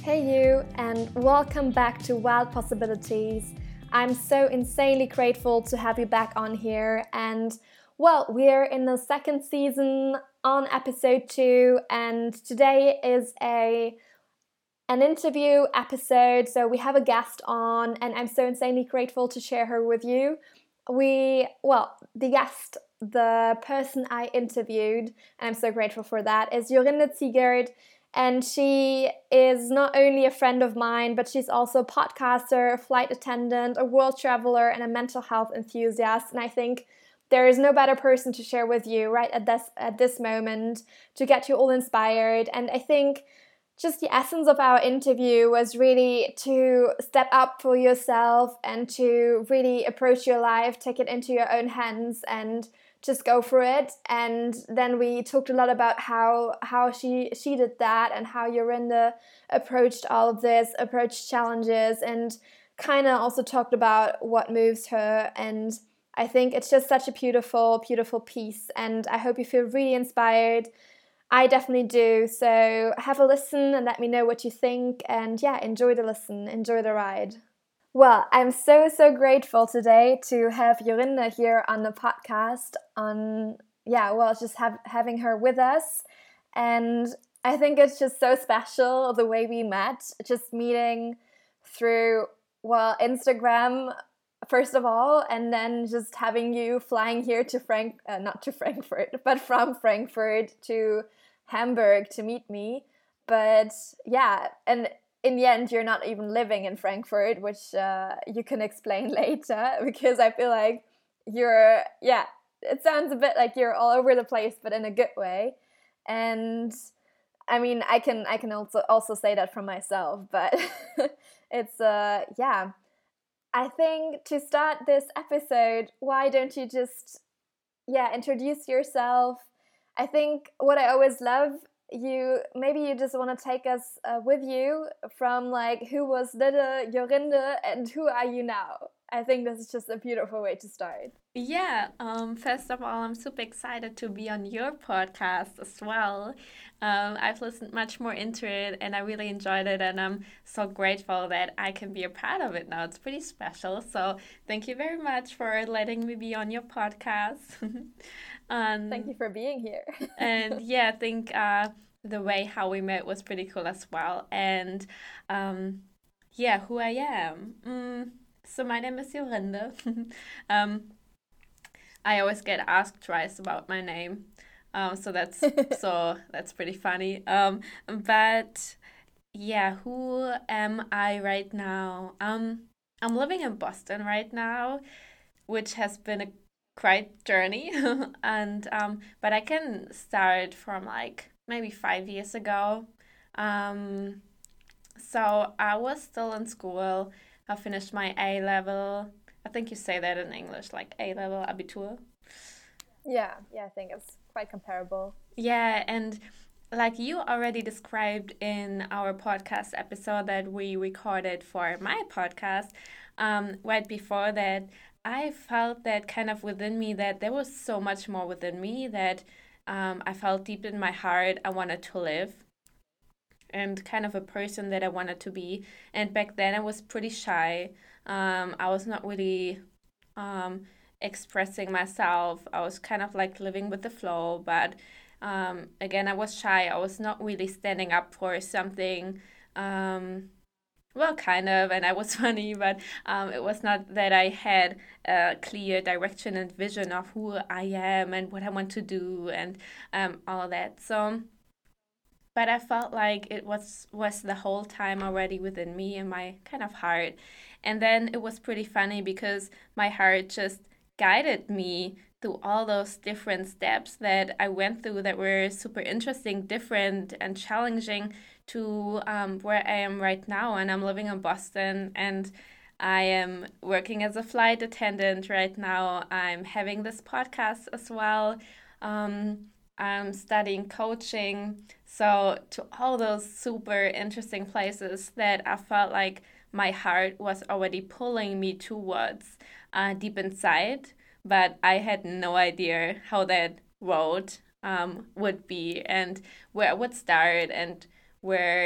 Hey you, and welcome back to Wild Possibilities. I'm so insanely grateful to have you back on here, and well, we're in the second season on episode 2, and today is an interview episode, so we have a guest on, and I'm so insanely grateful to share her with you. The person I interviewed, and I'm so grateful for that, is Jorinde Ziegert. And she is not only a friend of mine, but she's also a podcaster, a flight attendant, a world traveler, and a mental health enthusiast. And I think there is no better person to share with you right at this moment to get you all inspired. And I think just the essence of our interview was really to step up for yourself and to really approach your life, take it into your own hands, and just go for it. And then we talked a lot about how she did that, and how Jorinde approached all of this, approached challenges, and kind of also talked about what moves her. And I think it's just such a beautiful, beautiful piece, and I hope you feel really inspired. I definitely do. So have a listen and let me know what you think. And yeah, enjoy the listen, enjoy the ride. Well, I'm so grateful today to have Jorinde here on the podcast. Having her with us. And I think it's just so special the way we met, just meeting through, Instagram, first of all, and then just having you flying here to not to Frankfurt, but from Frankfurt to Hamburg to meet me. But yeah, and in the end, you're not even living in Frankfurt, which you can explain later, because I feel like it sounds a bit like you're all over the place, but in a good way. And I mean, I can also say that from myself, but it's I think to start this episode, why don't you just introduce yourself? I think what I always love, maybe you just want to take us with you from like, who was little Jorinde and who are you now? I think this is just a beautiful way to start. Yeah, first of all, I'm super excited to be on your podcast as well. I've listened much more into it and I really enjoyed it, and I'm so grateful that I can be a part of it now. It's pretty special. So thank you very much for letting me be on your podcast. Thank you for being here. And yeah, I think the way how we met was pretty cool as well. And who I am. So my name is Jorinde. I always get asked twice about my name, so that's pretty funny. But yeah, who am I right now? I'm living in Boston right now, which has been a quite journey, and but I can start from like maybe 5 years ago. So I was still in school. I finished my A level. I think you say that in English, like A level, Abitur. Yeah, I think it's quite comparable. Yeah, and like you already described in our podcast episode that we recorded for my podcast, right before that, I felt that kind of within me that there was so much more within me that I felt deep in my heart I wanted to live, and kind of a person that I wanted to be. And back then I was pretty shy. I was not really expressing myself. I was kind of like living with the flow, but again, I was shy. I was not really standing up for something. Kind of, and I was funny, but it was not that I had a clear direction and vision of who I am and what I want to do and all that. So, but I felt like it was the whole time already within me and my kind of heart. And then it was pretty funny because my heart just guided me through all those different steps that I went through that were super interesting, different, and challenging to where I am right now. And I'm living in Boston, and I am working as a flight attendant right now. I'm having this podcast as well. I'm studying coaching. So to all those super interesting places that I felt like my heart was already pulling me towards deep inside, but I had no idea how that road would be and where I would start and where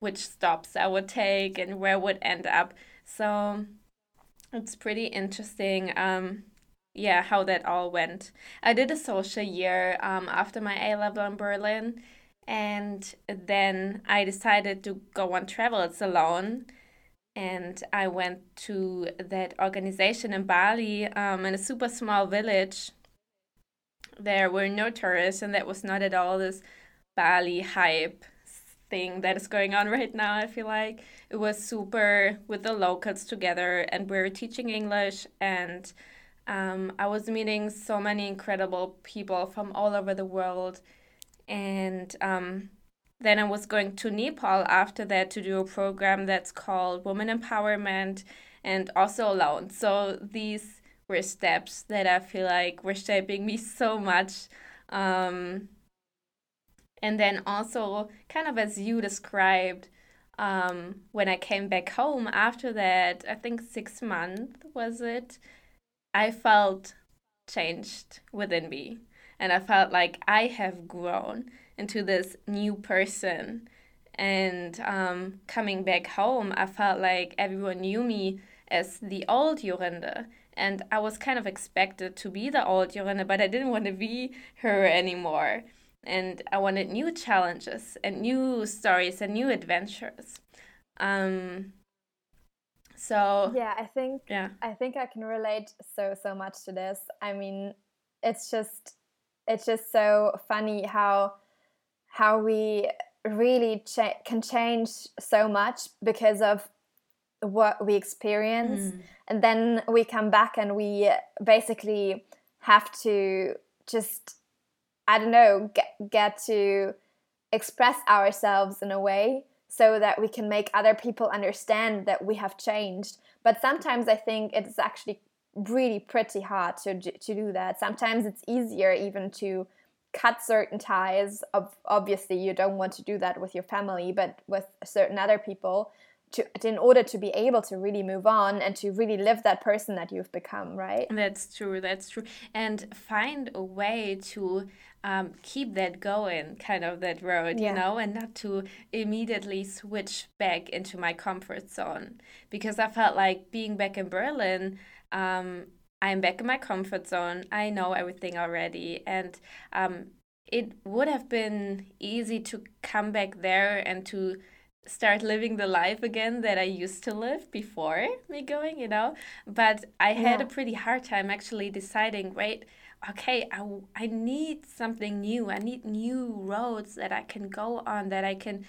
which stops I would take and where I would end up. So it's pretty interesting, yeah, how that all went. I did a social year after my A level in Berlin, and then I decided to go on travels alone. And I went to that organization in Bali, in a super small village. There were no tourists, and that was not at all this Bali hype thing that is going on right now. I feel like it was super with the locals together, and we were teaching English, and I was meeting so many incredible people from all over the world. And then I was going to Nepal after that to do a program that's called Women Empowerment, and also alone. So these were steps that I feel like were shaping me so much. Um, and then also, kind of as you described, when I came back home after that, I think 6 months was it, I felt changed within me. And I felt like I have grown into this new person. And coming back home, I felt like everyone knew me as the old Jorinde. And I was kind of expected to be the old Jorinde, but I didn't want to be her anymore. And I wanted new challenges and new stories and new adventures. Um, so, Yeah, yeah. I think I can relate so much to this. I mean, it's just it's just so funny how we really can change so much because of what we experience, Mm. and then we come back and we basically have to just, I don't know, get to express ourselves in a way so that we can make other people understand that we have changed. But sometimes I think it's actually really pretty hard to do that. Sometimes it's easier even to cut certain ties. Obviously, you don't want to do that with your family, but with certain other people, in order to be able to really move on and to really live that person that you've become, right? That's true. That's true. And find a way to keep that going, kind of that road, Yeah. and not to immediately switch back into my comfort zone. Because I felt like being back in Berlin, I'm back in my comfort zone. I know everything already. And it would have been easy to come back there and to start living the life again that I used to live before me going. But I had a Yeah. pretty hard time actually deciding, wait, okay, I need something new. I need new roads that I can go on, that I can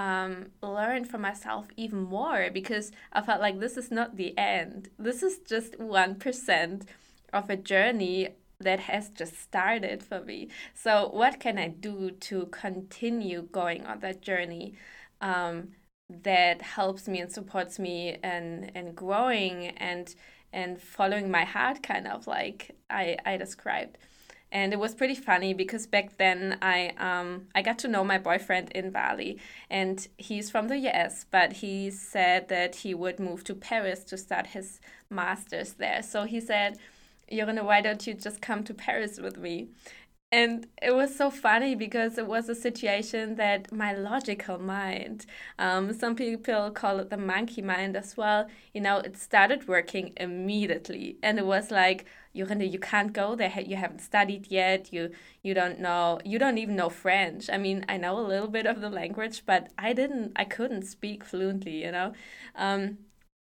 learn for myself even more, because I felt like this is not the end. This is just 1% of a journey that has just started for me. So, what can I do to continue going on that journey? um, that helps me and supports me and growing and following my heart, kind of like I described. And it was pretty funny because back then I got to know my boyfriend in Bali, and he's from the US, but he said that he would move to Paris to start his master's there. So he said, Jorunne, why don't you just come to Paris with me? And it was so funny because it was a situation that my logical mind, some people call it the monkey mind as well, it started working immediately. And it was like, Jorunne, you can't go there. You haven't studied yet. You don't know. You don't even know French. I mean, I know a little bit of the language, but I couldn't speak fluently. Um,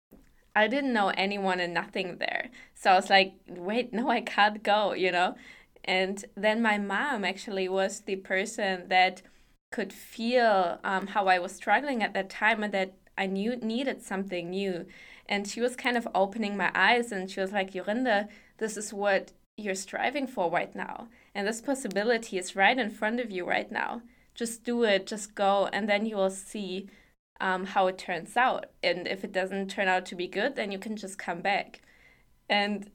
I didn't know anyone and nothing there. So I was like, wait, no, I can't go. And then my mom actually was the person that could feel how I was struggling at that time, and that I knew needed something new. And she was kind of opening my eyes, and she was like, Jorunde, this is what you're striving for right now. And this possibility is right in front of you right now. Just do it, just go, and then you will see how it turns out. And if it doesn't turn out to be good, then you can just come back. And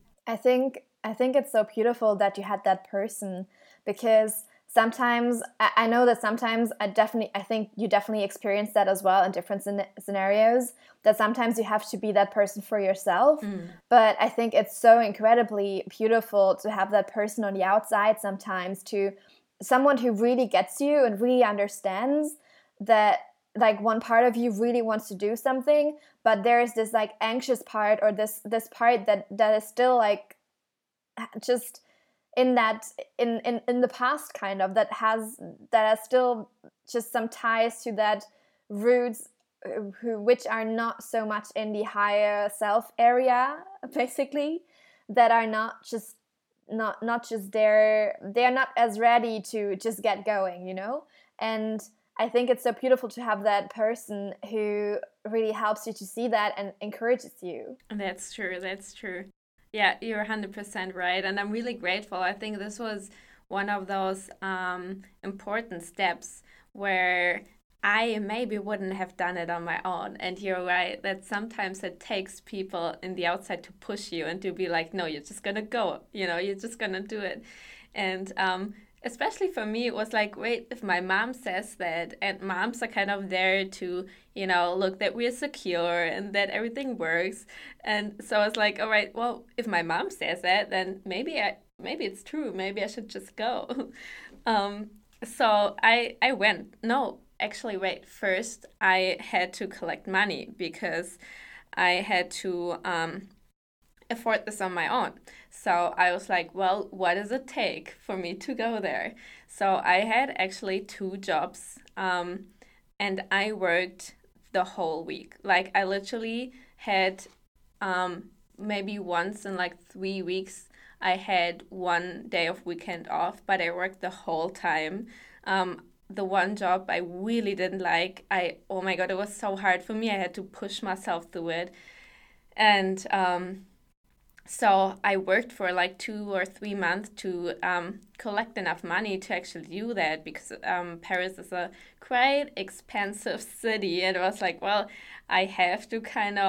I think it's so beautiful that you had that person, because sometimes I know that sometimes I think you definitely experience that as well in different scenarios, that sometimes you have to be that person for yourself. But I think it's so incredibly beautiful to have that person on the outside sometimes, to someone who really gets you and really understands that like one part of you really wants to do something, but there's this like anxious part, or this part that is still like just in that in the past, kind of, that are still just some ties to that roots, which are not so much in the higher self area, basically, that are not just they're not as ready to just get going, and I think it's so beautiful to have that person who really helps you to see that and encourages you. That's true. That's true. Yeah, you're 100% right. And I'm really grateful. I think this was one of those important steps where I maybe wouldn't have done it on my own. And you're right that sometimes it takes people in the outside to push you and to be like, no, you're just going to go, you're just going to do it. And especially for me, it was like, wait, if my mom says that, and moms are kind of there to, look that we're secure and that everything works. And so I was like, all right, well, if my mom says that, then maybe it's true. Maybe I should just go. So I went. No, actually, wait. First, I had to collect money because I had to afford this on my own. So I was like, well, what does it take for me to go there? So I had actually 2 jobs, and I worked the whole week. Like I literally had maybe once in like 3 weeks, I had one day of weekend off, but I worked the whole time. The one job I really didn't like, oh my God, it was so hard for me. I had to push myself through it. And so I worked for like 2 or 3 months to collect enough money to actually do that, because Paris is a quite expensive city. And I was like, well, I have to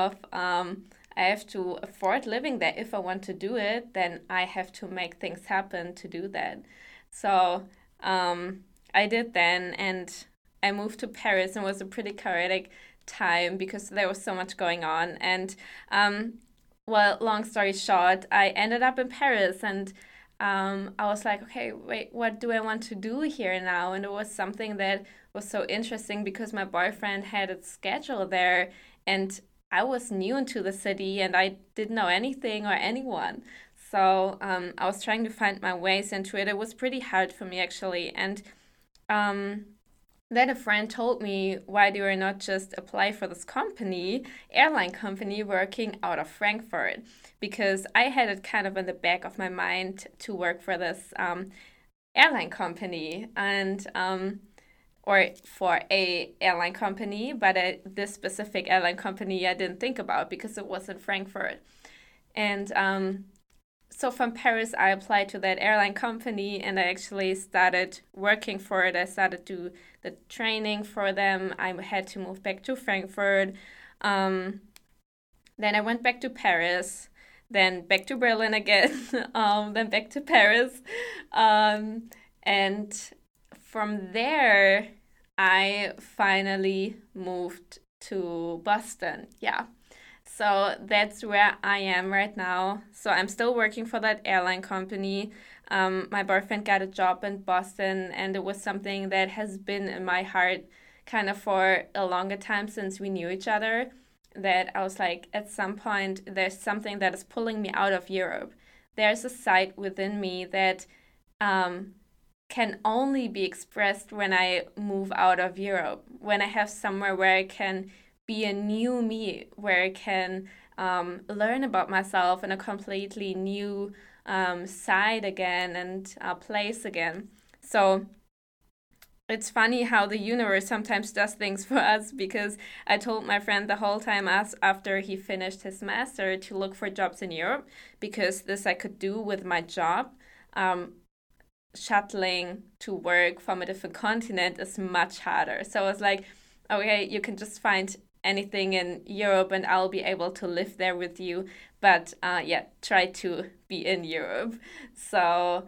I have to afford living there. If I want to do it, then I have to make things happen to do that. So I did then, and I moved to Paris, and it was a pretty chaotic time because there was so much going on. And well, long story short, I ended up in Paris, and I was like, okay, wait, what do I want to do here now? And it was something that was so interesting because my boyfriend had a schedule there, and I was new into the city and I didn't know anything or anyone. So I was trying to find my ways into it. It was pretty hard for me, actually. And um, then a friend told me, why do you not just apply for this airline company working out of Frankfurt? Because I had it kind of in the back of my mind to work for this airline company, and or for a airline company, but this specific airline company I didn't think about because it was in Frankfurt. And so from Paris, I applied to that airline company, and I actually started working for it. I started to the training for them. I had to move back to Frankfurt. Then I went back to Paris, then back to Berlin again, then back to Paris. And from there, I finally moved to Boston. Yeah. So that's where I am right now. So I'm still working for that airline company. My boyfriend got a job in Boston, and it was something that has been in my heart kind of for a longer time since we knew each other. That I was like, at some point, there's something that is pulling me out of Europe. There's a side within me that can only be expressed when I move out of Europe, when I have somewhere where I can be a new me, where I can learn about myself in a completely new side again and place again. So it's funny how the universe sometimes does things for us, because I told my friend the whole time after he finished his master to look for jobs in Europe, because this I could do with my job. Shuttling to work from a different continent is much harder. So I was like, okay, you can just find anything in Europe and I'll be able to live there with you. But yeah, try to be in Europe. So,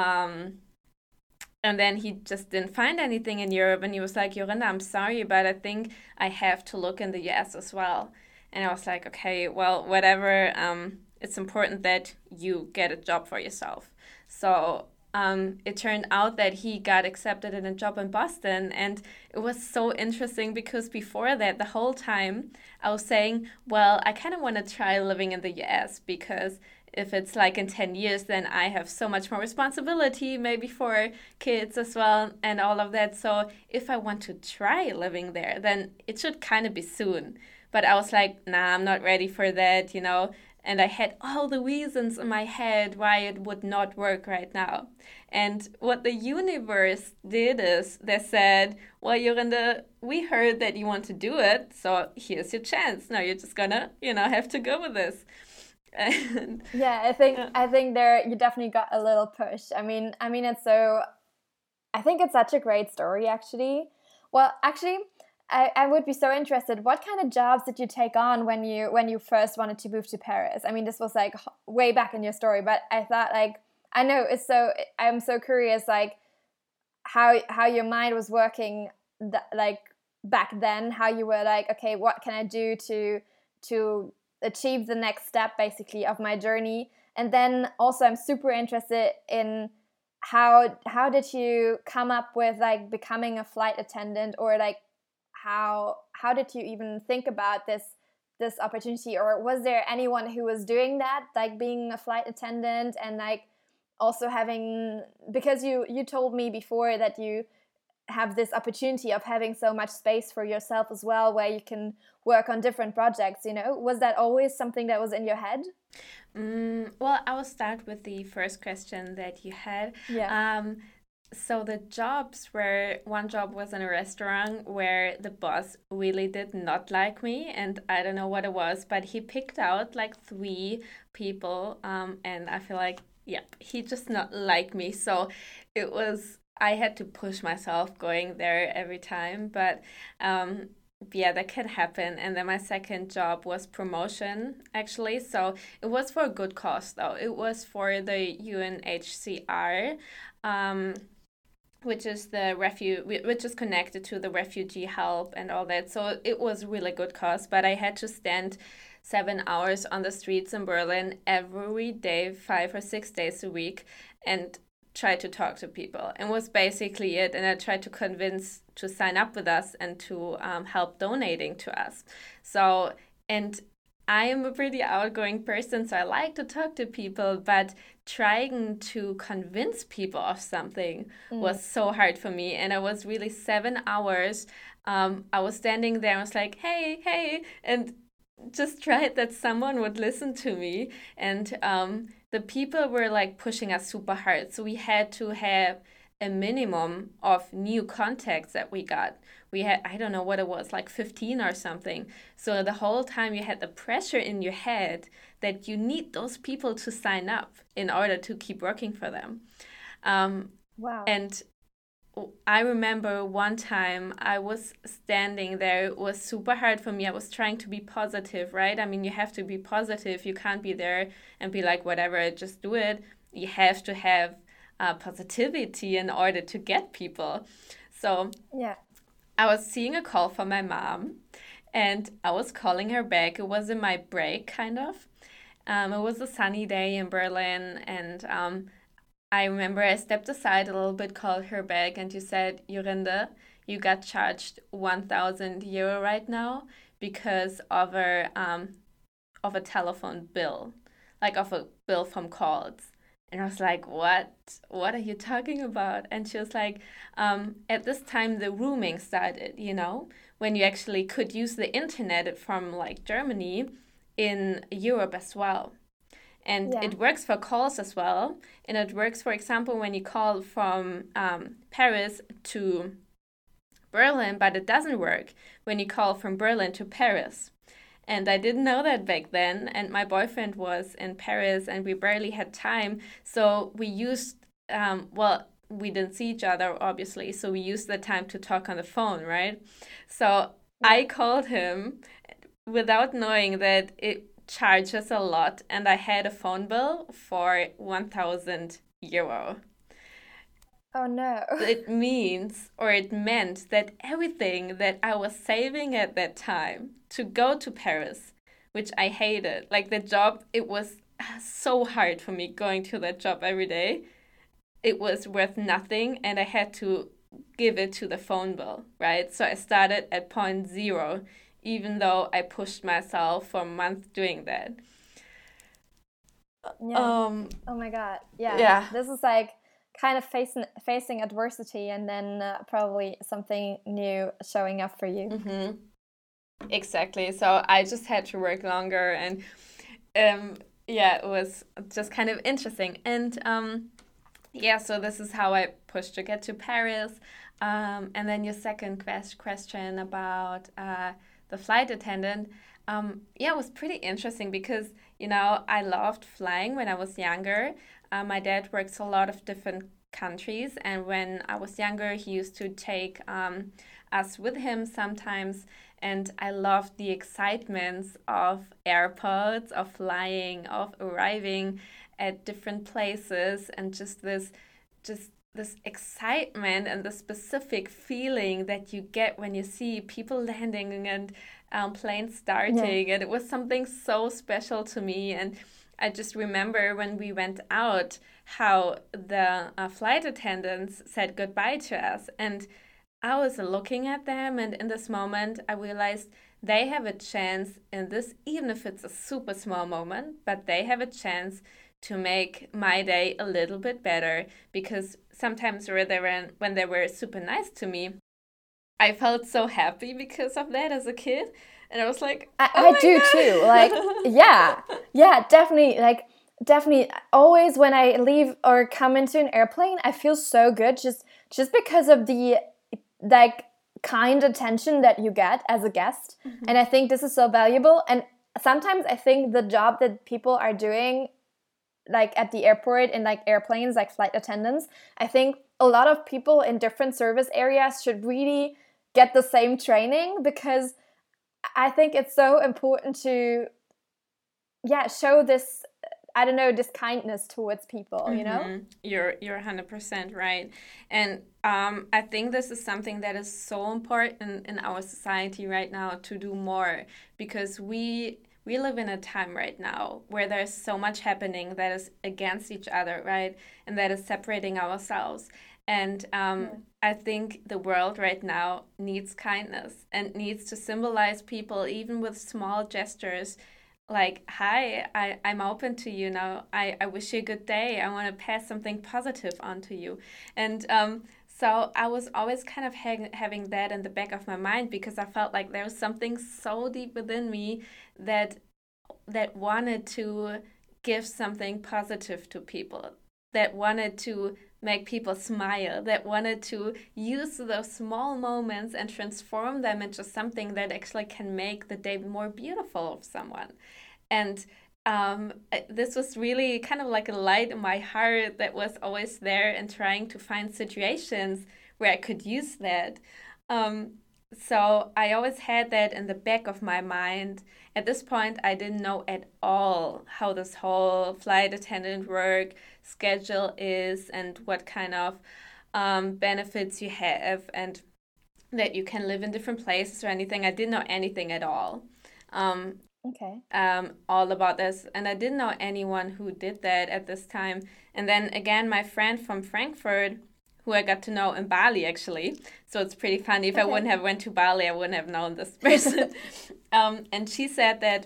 and then he just didn't find anything in Europe, and he was like, Jorinda, I'm sorry, but I think I have to look in the US as well. And I was like, okay, well, whatever. It's important that you get a job for yourself. So it turned out that he got accepted in a job in Boston. And it was so interesting because before that, the whole time I was saying, well, I kind of want to try living in the US because if it's like in 10 years, then I have so much more responsibility, maybe for kids as well, and all of that. So if I want to try living there, then it should kind of be soon. But I was like, nah, I'm not ready for that, you know. And I had all the reasons in my head why it would not work right now. And what the universe did is they said, well, Jorinde, we heard that you want to do it, so here's your chance. Now you're just gonna, have to go with this. And Yeah, yeah. I think there you definitely got a little push. It's so I think it's such a great story actually. Well, actually, I would be so interested. What kind of jobs did you take on when you first wanted to move to Paris? I mean, this was like way back in your story, but I thought like I know it's so I'm so curious like how your mind was working like back then, how you were like, okay, what can I do to achieve the next step basically of my journey? And then also I'm super interested in how did you come up with like becoming a flight attendant, or like how did you even think about this opportunity, or was there anyone who was doing that, like being a flight attendant and like also having, because you told me before that you have this opportunity of having so much space for yourself as well, where you can work on different projects, was that always something that was in your head? Well, I will start with the first question that you had. Yeah. So the jobs were, one job was in a restaurant where the boss really did not like me, and I don't know what it was, but he picked out like three people, and I feel like, yep, he just not like me. So it was, I had to push myself going there every time, but um, yeah, that can happen. And then my second job was promotion, actually. So it was for a good cause, though. It was for the UNHCR. Um, which is connected to the refugee help and all that. So it was really good cause, but I had to stand 7 hours on the streets in Berlin every day, 5 or 6 days a week, and try to talk to people. And was basically it. And I tried to convince to sign up with us and to help donating to us. So, and I am a pretty outgoing person, so I like to talk to people, but trying to convince people of something Mm. was so hard for me. And I was really 7 hours. I was standing there, I was like, hey, hey, and just tried that someone would listen to me. And the people were like pushing us super hard. So we had to have a minimum of new contacts that we got. We had, I don't know what it was, like 15 or something. So the whole time you had the pressure in your head that you need those people to sign up in order to keep working for them. Um, Wow. and I remember one time I was standing there. It was super hard for me. I was trying to be positive, right? I mean, you have to be positive. You can't be there and be like, whatever, just do it. You have to have positivity in order to get people. So Yeah. I was seeing a call from my mom and I was calling her back. It was in my break, kind of. It was a sunny day in Berlin, and I remember I stepped aside a little bit, called her back, and you said, Jorinde, you got charged 1,000 euro right now because of a telephone bill, like of a bill from calls. And I was like, what? What are you talking about? And she was like, at this time, the roaming started, when you actually could use the internet from like Germany in Europe as well. And Yeah. it works for calls as well. And it works, for example, when you call from Paris to Berlin, but it doesn't work when you call from Berlin to Paris. And I didn't know that back then. And my boyfriend was in Paris and we barely had time. So we used, well, we didn't see each other, obviously. So we used the time to talk on the phone, right? So Yeah. I called him without knowing that it charges a lot. And I had a phone bill for 1,000 euro. Oh no. It means, or it meant, that everything that I was saving at that time to go to Paris, which I hated, like the job, it was so hard for me going to that job every day. it was worth nothing and I had to give it to the phone bill, right? So I started at point zero, even though I pushed myself for a month doing that. Yeah. Um, Oh my God. Yeah. yeah. This is like kind of facing adversity and then probably something new showing up for you. Mm-hmm. Exactly. So I just had to work longer and um yeah, it was just kind of interesting. And yeah, so this is how I pushed to get to Paris. And then your second question about the flight attendant. Yeah, it was pretty interesting because, I loved flying when I was younger. My dad works a lot of different countries, and when I was younger, he used to take us with him sometimes. And I loved the excitements of airports, of flying, of arriving at different places, and just this excitement and the specific feeling that you get when you see people landing and planes Yeah. starting. And it was something so special to me. And I just remember when we went out how the flight attendants said goodbye to us. And I was looking at them, and in this moment, I realized they have a chance in this, even if it's a super small moment, but they have a chance to make my day a little bit better because sometimes when they were super nice to me, I felt so happy because of that as a kid. And I was like, I do too. Like, oh my yeah, yeah, definitely. Like, definitely. Always when I leave or come into an airplane, I feel so good just because of the like kind attention that you get as a guest. God. And I think this is so valuable. And sometimes I think the job that people are doing, like at the airport in like airplanes, like flight attendants, I think a lot of people in different service areas should really get the same training because I think it's so important to, yeah, show this, I don't know, this kindness towards people, you know? Mm-hmm. You're 100% right. And I think this is something that is so important in our society right now to do more because we live in a time right now where there's so much happening that is against each other, right? And that is separating ourselves. And Yeah. I think the world right now needs kindness and needs to symbolize people even with small gestures like, hi, I'm open to you now. I wish you a good day. I want to pass something positive on to you. And so I was always kind of having that in the back of my mind because I felt like there was something so deep within me that wanted to give something positive to people, that wanted to make people smile, that wanted to use those small moments and transform them into something that actually can make the day more beautiful of someone. And this was really kind of like a light in my heart that was always there and trying to find situations where I could use that. Um, so I always had that in the back of my mind. At this point, I didn't know at all how this whole flight attendant work schedule is and what kind of benefits you have and that you can live in different places or anything. I didn't know anything at all. Um, Okay. all about this. And I didn't know anyone who did that at this time. And then again, my friend from Frankfurt, who I got to know in Bali actually. So it's pretty funny. If I Okay. wouldn't have went to Bali, I wouldn't have known this person. And she said that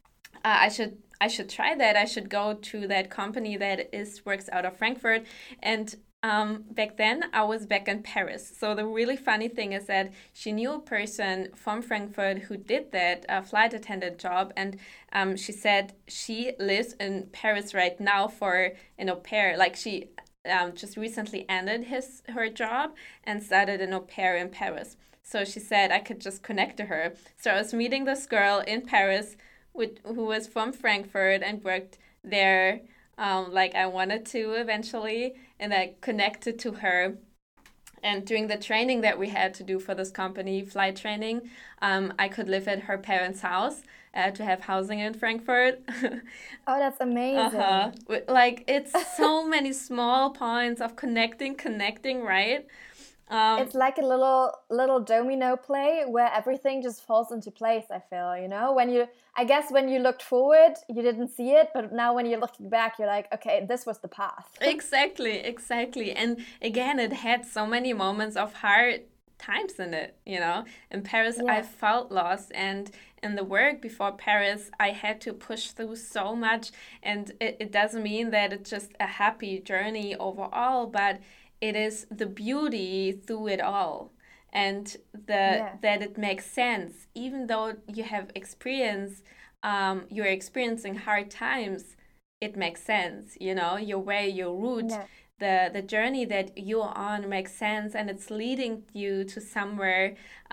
I should try that. I should go to that company that is works out of Frankfurt. And back then I was back in Paris. So the really funny thing is that she knew a person from Frankfurt who did that flight attendant job, and she said she lives in Paris right now for an au pair. Like she just recently ended her job and started an au pair in Paris. So she said I could just connect to her. So I was meeting this girl in Paris who was from Frankfurt and worked there like I wanted to eventually, and I connected to her. And during the training that we had to do for this company, flight training, I could live at her parents' house to have housing in Frankfurt. Oh, that's Uh-huh. amazing. Like it's so many small points of connecting, right? Um, It's like a little domino play where everything just falls into place, I feel, when I guess when you looked forward you didn't see it, but now when you're looking back you're like, okay, this was the path. exactly. And again, it had so many moments of hard times in it, you know. In Paris, I Yeah, felt lost, and in the work before Paris, I had to push through so much. And it doesn't mean that it's just a happy journey overall, but it is the beauty through it all. And yeah, that it makes sense, even though you have experience, you're experiencing hard times, it makes sense, you know, your way, your route, yeah, the journey that you're on makes sense, and it's leading you to somewhere,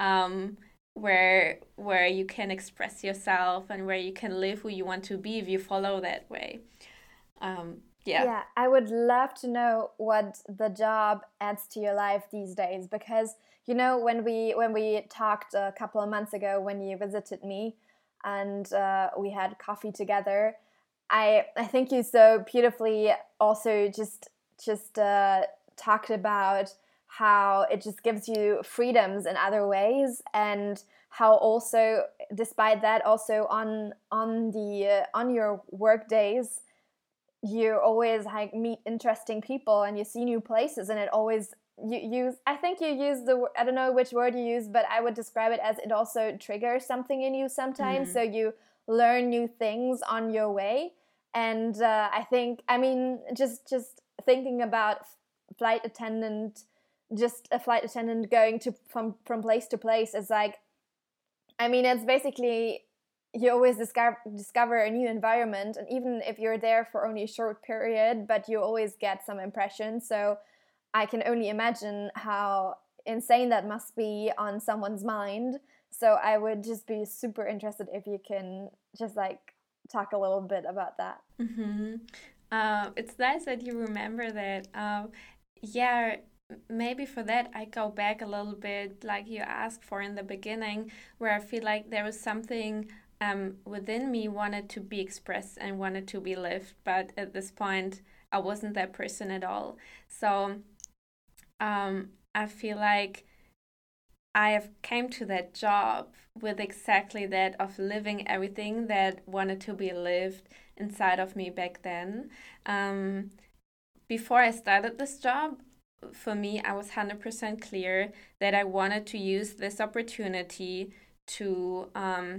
where you can express yourself and where you can live who you want to be if you follow that way. Yeah. yeah. I would love to know what the job adds to your life these days, because when we talked a couple of months ago when you visited me and we had coffee together, I think you so beautifully also just talked about how it just gives you freedoms in other ways, and how also despite that also on your work days you always like meet interesting people and you see new places, and it always you use I think you use I don't know which word you use, but I would describe it as it also triggers something in you sometimes, Mm-hmm. so you learn new things on your way. And I think, I mean, just thinking about flight attendant just a flight attendant going to from place to place is like, I mean, it's basically you always discover a new environment, and even if you're there for only a short period, but you always get some impressions. So I can only imagine how insane that must be on someone's mind. So I would just be super interested if you can just like talk a little bit about that. Mm-hmm. It's nice that you remember that. Yeah, maybe for that I go back a little bit, like you asked for in the beginning, where I feel like there was something within me wanted to be expressed and wanted to be lived, but at this point I wasn't that person at all. So I feel like I have came to that job with exactly that of living everything that wanted to be lived inside of me back then. Um, Before I started this job, for me, I was 100% clear that I wanted to use this opportunity to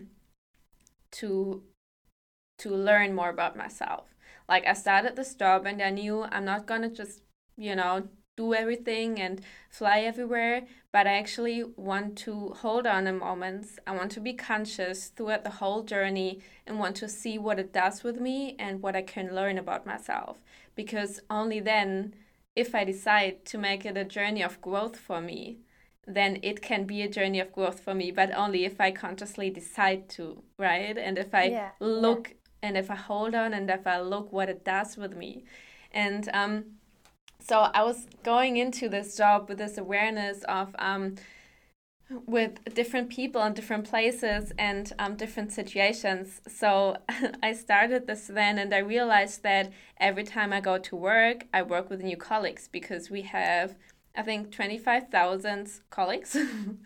to to learn more about myself. Like I started this job and I knew I'm not gonna just, you know, do everything and fly everywhere, but I actually want to hold on in moments. I want to be conscious throughout the whole journey and want to see what it does with me and what I can learn about myself. Because only then, if I decide to make it a journey of growth for me, then it can be a journey of growth for me, but only if I consciously decide to, right? And if I Yeah, yeah. look and if I hold on and if I look what it does with me. And so I was going into this job with this awareness of with different people and different places and different situations. So I started this then, and I realized that every time I go to work, I work with new colleagues because we have, I think, 25,000 colleagues.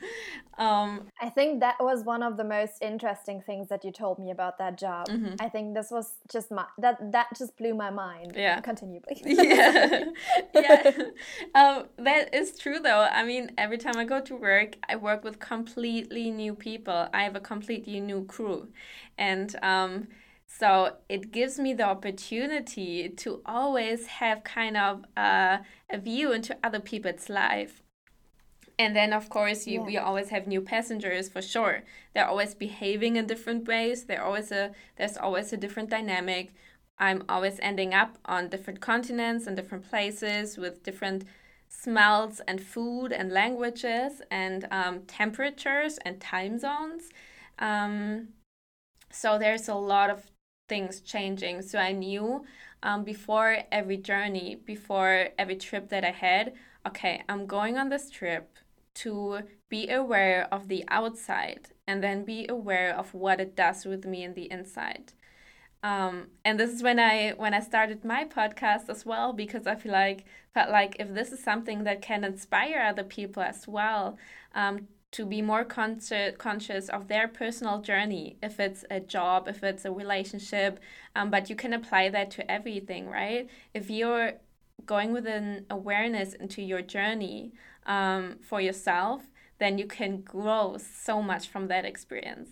I think that was one of the most interesting things that you told me about that job. Mhm. I think this was just that just blew my mind. Yeah. Continue, please. Yeah, yeah. That is true though. I mean, every time I go to work, I work with completely new people. I have a completely new crew. And so it gives me the opportunity to always have kind of a view into other people's life. And then, of course, Yeah, we always have new passengers for sure. They're always behaving in different ways. There's always a different dynamic. I'm always ending up on different continents and different places with different smells and food and languages and temperatures and time zones. Um, so there's a lot of things changing. So I knew before every journey, before every trip that I had, okay, I'm going on this trip to be aware of the outside and then be aware of what it does with me in the inside. And this is when I started my podcast as well, because I felt like if this is something that can inspire other people as well, to be more conscious of their personal journey, if it's a job, if it's a relationship, but you can apply that to everything, right? If you're going with an awareness into your journey, for yourself, then you can grow so much from that experience.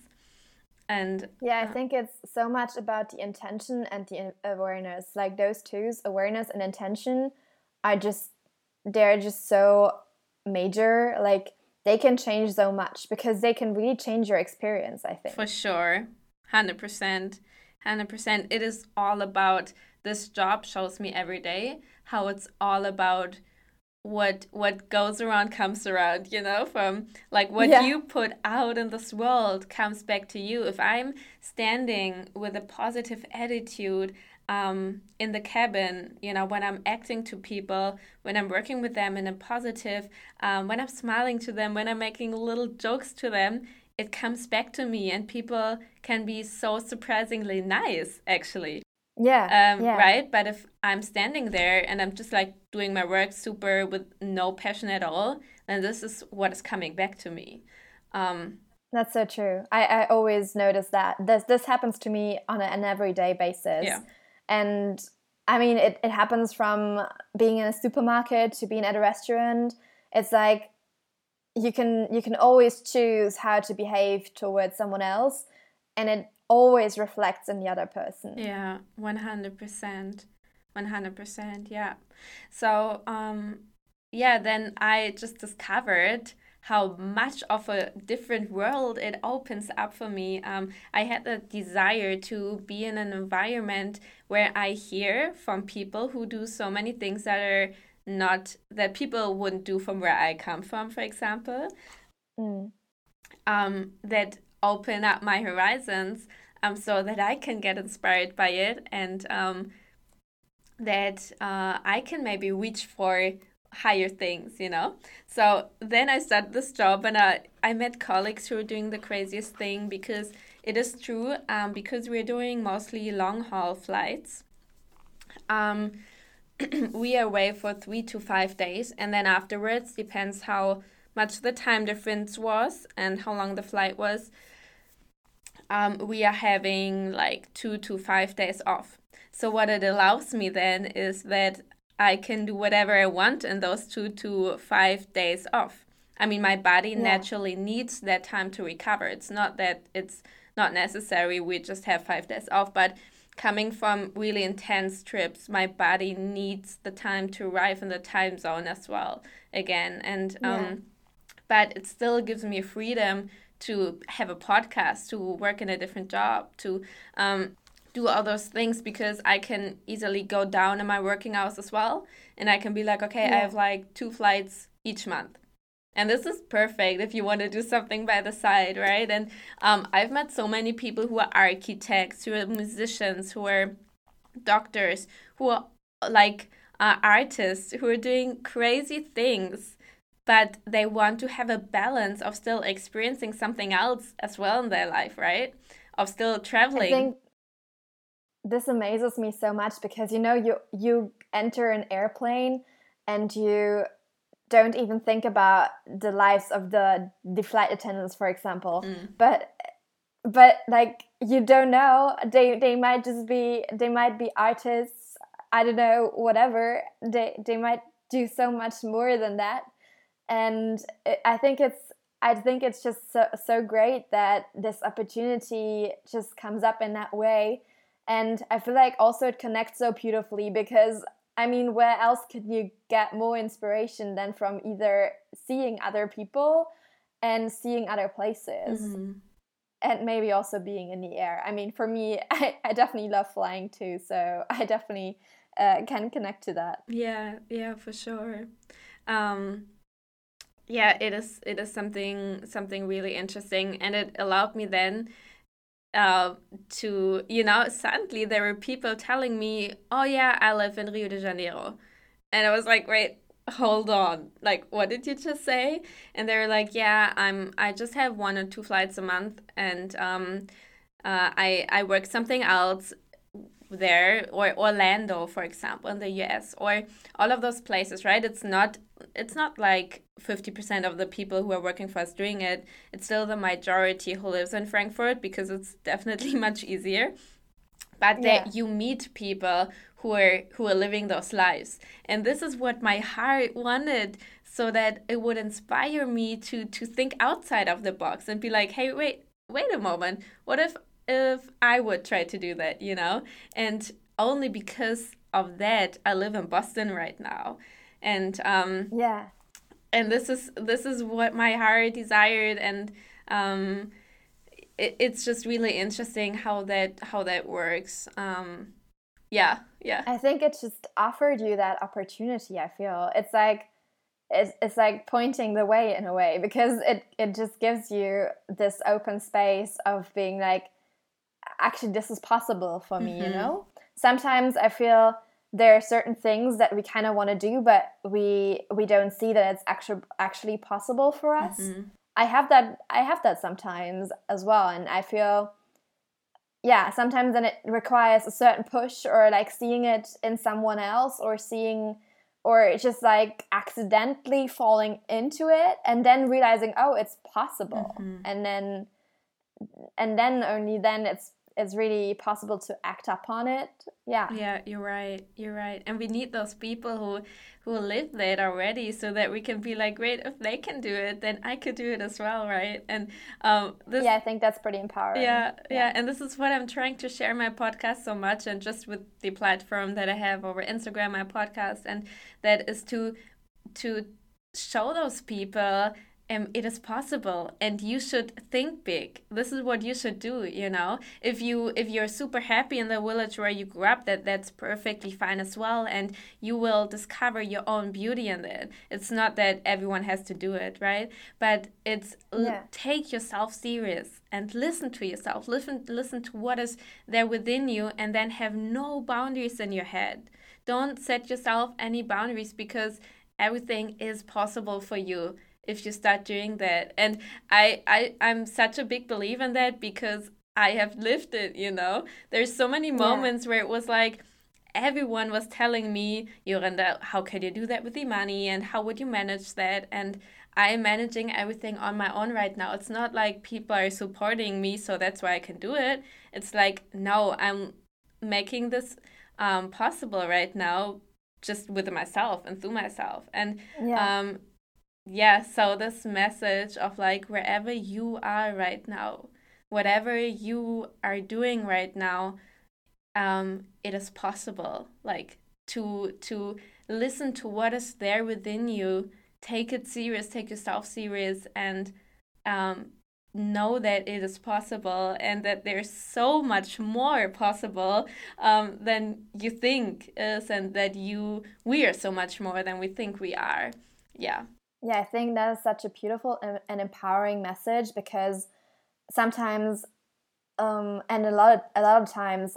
And Yeah, I think it's so much about the intention and the awareness. Like those two, awareness and intention, are just, they're just so major. Like they can change so much because they can really change your experience, I for think. sure, 100%, 100%, it is all about, this job shows me every day how it's all about what goes around comes around, from like what Yeah. you put out in this world comes back to you. If I'm standing with a positive attitude, in the cabin, when I'm acting to people, when I'm working with them in a positive, when I'm smiling to them, when I'm making little jokes to them, it comes back to me, and people can be so surprisingly nice, actually. Yeah. Yeah. Right? But if I'm standing there and I'm just like doing my work super with no passion at all, then this is what is coming back to me. Um, That's so true. I always notice that this happens to me on an everyday yeah. basis. And I mean, it happens from being in a supermarket to being at a restaurant. It's like you can always choose how to behave towards someone else, and it always reflects in the other person. Yeah, 100%. 100%. Yeah. So, yeah, then I just discovered how much of a different world it opens up for me. I had the desire to be in an environment where I hear from people who do so many things that are not, that people wouldn't do from where I come from, for example, Mm. that open up my horizons, so that I can get inspired by it, and that I can maybe reach for higher things. So then I started this job, and I met colleagues who are doing the craziest thing, because it is true, because we're doing mostly long haul flights. Um, we are away for 3 to 5 days, and then afterwards, depends how much the time difference was and how long the flight was, we are having like 2 to 5 days off. So what it allows me then is that I can do whatever I want in those 2 to 5 days off. I mean, my body Yeah. naturally needs that time to recover. It's not that it's not necessary, we just have 5 days off, but coming from really intense trips, my body needs the time to arrive in the time zone as well again. And Yeah. but it still gives me freedom to have a podcast, to work in a different job, to do all those things, because I can easily go down in my working hours as well. And I can be like, okay, I Yeah. have like 2 flights each month. And this is perfect if you want to do something by the side, right? And I've met so many people who are architects, who are musicians, who are doctors, who are like artists, who are doing crazy things, but they want to have a balance of still experiencing something else as well in their life, right? Of still I traveling. think this amazes me so much because you enter an airplane and you don't even think about the lives of the flight attendants, for example. Mm. But like you don't know, they might just be, they might be artists, I don't know, whatever. They might do so much more than that. And I think it's just so great that this opportunity just comes up in that way. And I feel like also it connects so beautifully because I mean, where else could you get more inspiration than from either seeing other people and seeing other places, Hmm. and maybe also being in the air? I mean, for me, I definitely love flying too, so I definitely can connect to that. Yeah, yeah, for sure. Um, yeah, it is something really interesting, and it allowed me then to, suddenly there were people telling me, oh yeah, I live in Rio de Janeiro. And I was like, wait, hold on. Like, what did you just say? And they were like, yeah, I just have 1 or 2 flights a month, and I work something else. there, or Orlando, for example, in the US, or all of those places, right? It's not like 50% of the people who are working for us doing it. It's still the majority who lives in Frankfurt, because it's definitely much easier. But Yeah. that you meet people who are living those lives. And this is what my heart wanted, so that it would inspire me to think outside of the box and be like, hey, wait a moment. What if I would try to do that, you know? And only because of that, I live in Boston right now. And Yeah. this is what my heart desired. And um it's just really interesting how that works. Yeah, yeah. I think it just offered you that opportunity. I feel it's like pointing the way in a way, because it just gives you this open space of being like, actually this is possible for me, you Mm-hmm. know? Sometimes I feel there are certain things that we kind of want to do, but we don't see that it's actually possible for us. Mm-hmm. I have that sometimes as well, and I feel, yeah, sometimes then it requires a certain push, or like seeing it in someone else, or seeing, or just like accidentally falling into it and then realizing, oh, it's possible. Mm-hmm. And then only then it's really possible to act upon it. Yeah. Yeah, you're right. You're right. And we need those people who live that already, so that we can be like, great, if they can do it, then I could do it as well, right? And this Yeah, I think that's pretty empowering. yeah, Yeah. yeah, and this is what I'm trying to share my podcast so much, and just with the platform that I have over Instagram, my podcast, and that is to show those people, it is possible, and you should think big. This is what you should do, you know. If you're super happy in the village where you grew up, that's perfectly fine as well, and you will discover your own beauty in it. It's not that everyone has to do it, right? But it's Yeah. take yourself serious and listen to yourself. Listen to what is there within you, and then have no boundaries in your head. Don't set yourself any boundaries, because everything is possible for you if you start doing that. And I'm such a big believer in that, because I have lived it, you know. There's so many Yeah. moments where it was like everyone was telling me, Jorenda, how can you do that with the money, and how would you manage that? And I'm managing everything on my own right now. It's not like people are supporting me, so that's why I can do it. It's like, no, I'm making this possible right now, just with myself and through myself. And Yeah. um, yeah, so this message of like, wherever you are right now, whatever you are doing right now, it is possible. Like, to listen to what is there within you, take it serious, take yourself serious, and um, know that it is possible, and that there's so much more possible than you think is, and that we are so much more than we think we are. Yeah. Yeah, I think that is such a beautiful and empowering message, because sometimes, and a lot of times,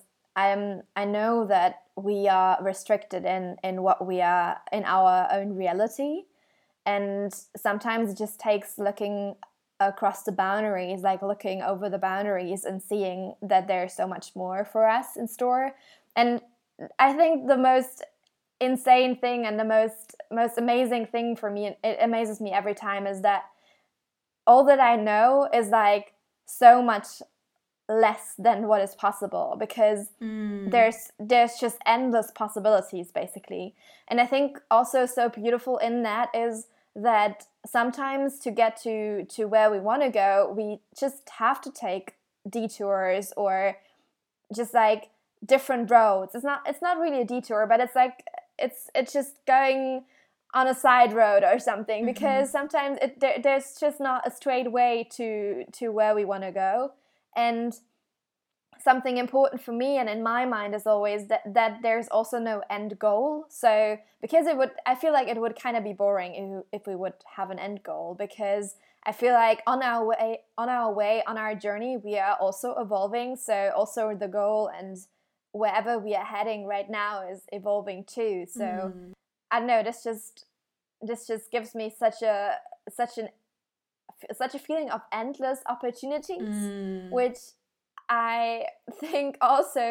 I know that we are restricted in what we are in our own reality, and sometimes it just takes looking across the boundaries, like looking over the boundaries and seeing that there's so much more for us in store. And I think the most insane thing and the most amazing thing for me, it amazes me every time, is that all that I know is like so much less than what is possible, because Mm. there's just endless possibilities, basically. And I think also so beautiful in that is that sometimes to get to where we want to go, we just have to take detours, or just like different roads. It's not really a detour, but it's like it's just going on a side road or something, Mm-hmm. because sometimes there's just not a straight way to where we want to go. And something important for me and in my mind is always that there's also no end goal. So because I feel like it would kind of be boring if we would have an end goal, because I feel like on our way on our journey, we are also evolving. So also the goal and wherever we are heading right now is evolving too. So Mm. I don't know, this just gives me such an such a feeling of endless opportunities, Mm. which I think also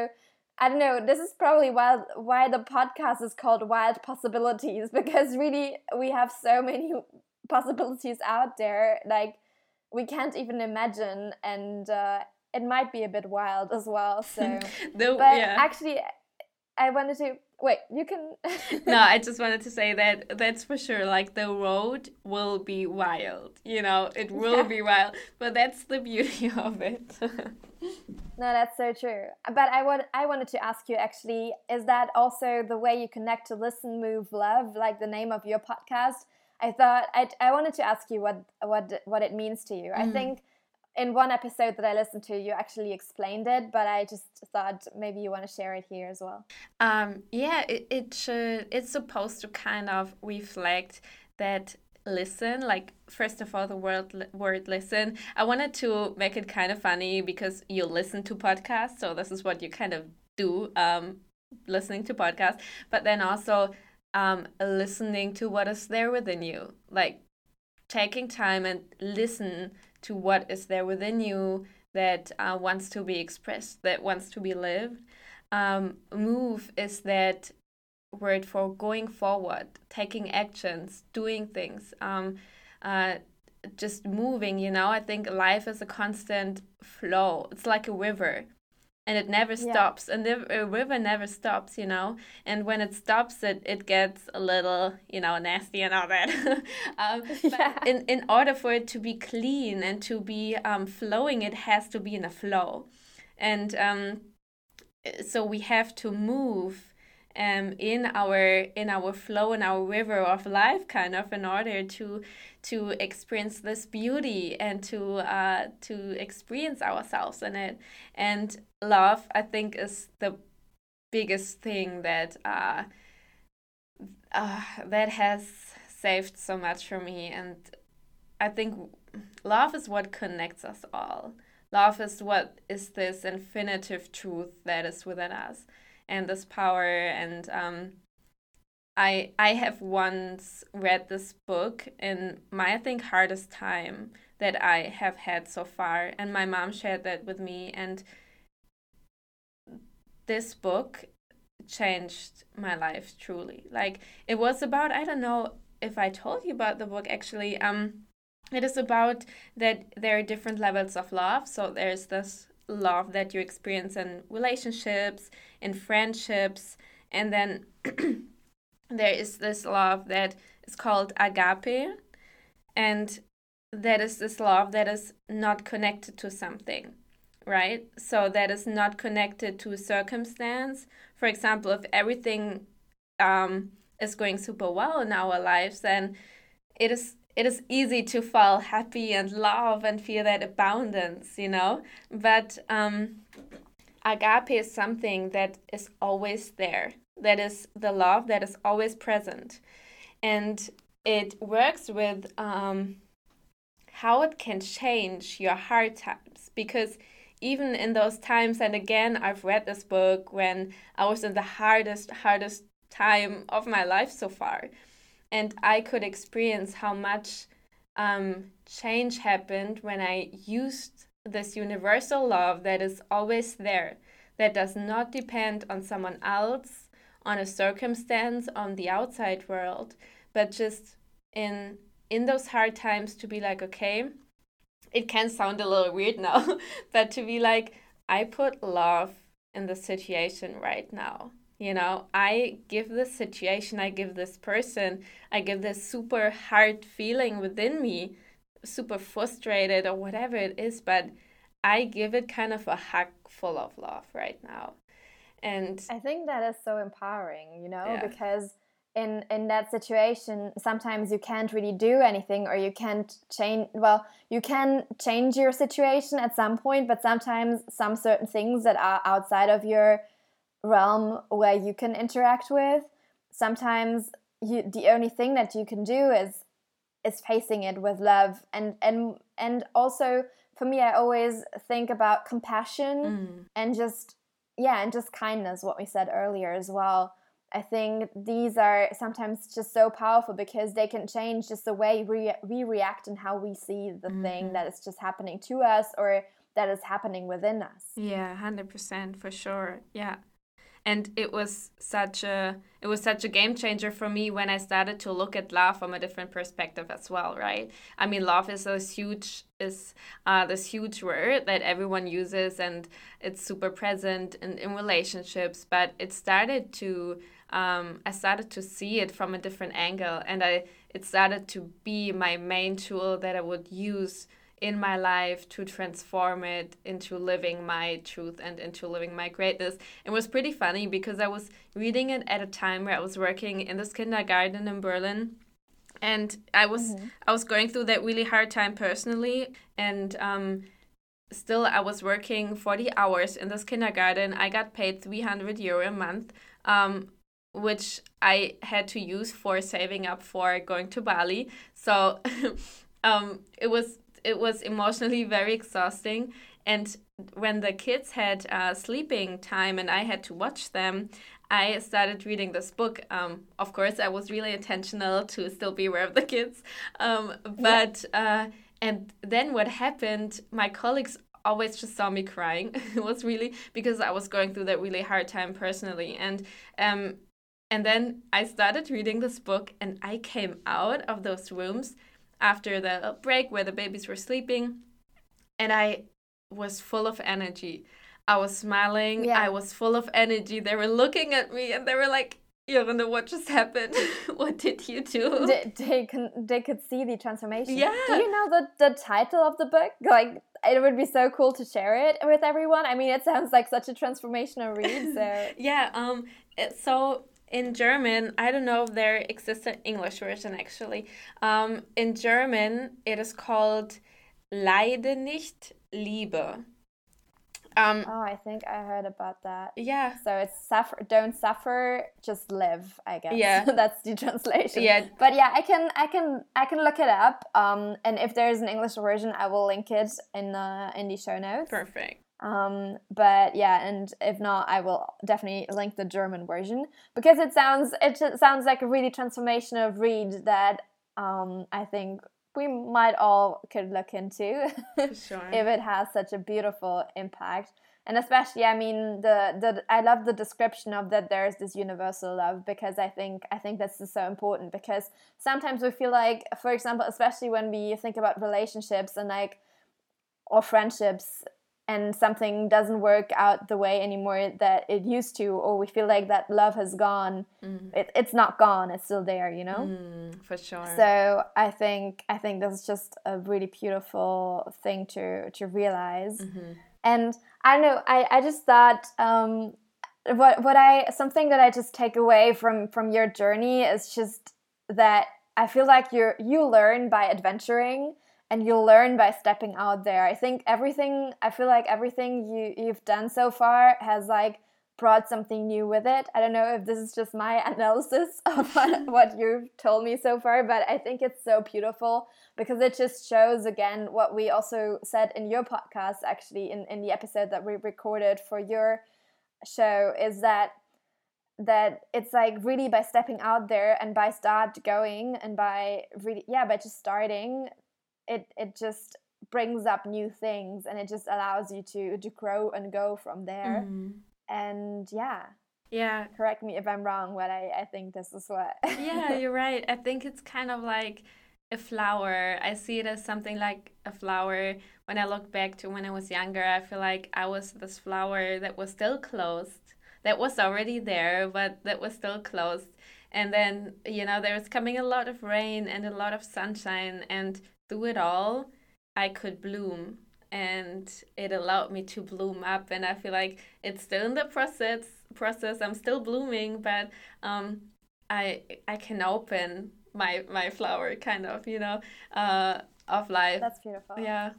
I don't know, this is probably why the podcast is called Wild Possibilities, because really we have so many possibilities out there, like we can't even imagine, and it might be a bit wild as well. So, Though, but yeah. actually, I wanted to wait. You can. No, I just wanted to say that that's for sure. Like the road will be wild, it will Yeah. be wild, but that's the beauty of it. No, that's so true. But I wanted to ask you actually, is that also the way you connect to Listen, Move, Love, like the name of your podcast? I thought I wanted to ask you what it means to you. I think in one episode that I listened to, you actually explained it, but I just thought maybe you want to share it here as well. Yeah, it's supposed to kind of reflect that listen, like first of all the word listen. I wanted to make it kind of funny because you listen to podcasts, so this is what you kind of do, listening to podcasts, but then also listening to what is there within you, like taking time and listen to what is there within you that wants to be expressed, that wants to be lived. Move is that word for going forward, taking actions, doing things, uh, just moving. I think life is a constant flow. It's like a river, and it never stops. And a river never stops. And when it stops, it gets a little, nasty and all that. But in order for it to be clean and to be flowing, it has to be in a flow. And so we have to move in our flow, in our river of life, kind of, in order to experience this beauty and to experience ourselves in it. And love, I think, is the biggest thing that that has saved so much for me. And I think love is what connects us all. Love is what is this infinitive truth that is within us, and this power. And I have once read this book in my, I think, hardest time that I have had so far, and my mom shared that with me. And this book changed my life truly. Like, it was about, I don't know if I told you about the book actually. It is about that there are different levels of love. So there's this love that you experience in relationships, in friendships, and then there is this love that is called agape, and that is this love that is not connected to something, right? So that is not connected to a circumstance. For example, if everything is going super well in our lives, then it is easy to fall happy and love and feel that abundance, But agape is something that is always there. That is the love that is always present. And it works with how it can change your hard times. Because even in those times, and again, I've read this book when I was in the hardest time of my life so far. And I could experience how much change happened when I used this universal love that is always there, that does not depend on someone else, on a circumstance, on the outside world, but just in those hard times to be like, okay, it can sound a little weird now, but to be like, I put love in the situation right now. I give this situation, I give this person, I give this super hard feeling within me, super frustrated or whatever it is, but I give it kind of a hug full of love right now. And I think that is so empowering, yeah. because in that situation, sometimes you can't really do anything, or you can't change. Well, you can change your situation at some point, but sometimes some certain things that are outside of your realm where you can interact with, sometimes the only thing that you can do is facing it with love. And also for me, I always think about compassion and just kindness, what we said earlier as well. I think these are sometimes just so powerful because they can change just the way we react and how we see the thing that is just happening to us or that is happening within us. Yeah, 100% for sure. Yeah. And it was such a game changer for me when I started to look at love from a different perspective as well, right? I mean, love is this huge word that everyone uses, and it's super present in relationships. But I started to see it from a different angle, and it started to be my main tool that I would use in my life to transform it into living my truth and into living my greatness. It was pretty funny because I was reading it at a time where I was working in this kindergarten in Berlin, and I was going through that really hard time personally, and still I was working 40 hours in this kindergarten. I got paid €300 a month, which I had to use for saving up for going to Bali. So it was emotionally very exhausting. And when the kids had sleeping time and I had to watch them, I started reading this book. Of course, I was really intentional to still be aware of the kids. And then what happened, my colleagues always just saw me crying. It was really because I was going through that really hard time personally. And then I started reading this book, and I came out of those rooms after the break where the babies were sleeping, and I was full of energy. I was smiling. Yeah. I was full of energy. They were looking at me and they were like, Jorunde, what just happened? What did you do? They could see the transformation. Yeah. Do you know the title of the book? Like, it would be so cool to share it with everyone. I mean, it sounds like such a transformational read. So yeah. So in German, I don't know if there exists an English version actually. In German, it is called Leide nicht, liebe. I think I heard about that. Yeah. So it's don't suffer, just live, I guess. Yeah. That's the translation. Yeah. But yeah, I can look it up. And if there's an English version, I will link it in the show notes. Perfect. But yeah, and if not, I will definitely link the German version because it sounds like a really transformational read that I think we might all could look into Sure. if it has such a beautiful impact. And especially, I mean, I love the description of that there's this universal love, because I think this is so important, because sometimes we feel like, for example, especially when we think about relationships and like or friendships, and something doesn't work out the way anymore that it used to, or we feel like that love has gone, it's not gone, it's still there, you know? For sure. So I think this is just a really beautiful thing to realize. And I don't know, I just thought something that I just take away from your journey is just that I feel like you learn by adventuring, and you'll learn by stepping out there. I feel like everything you've done so far has like brought something new with it. I don't know if this is just my analysis of what you've told me so far, but I think it's so beautiful because it just shows again what we also said in your podcast, actually in the episode that we recorded for your show, is that it's like really by stepping out there and by start going and by just starting, it just brings up new things, and it just allows you to grow and go from there. And yeah, correct me if I'm wrong, but I think this is what yeah, you're right. I think it's kind of like a flower. I see it as something like a flower. When I look back to when I was younger, I feel like I was this flower that was still closed, that was already there, but that was still closed. And then, there was coming a lot of rain and a lot of sunshine, and through it all, I could bloom, and it allowed me to bloom up. And I feel like it's still in the process. I'm still blooming, but I can open my flower, kind of, of life. That's beautiful. Yeah.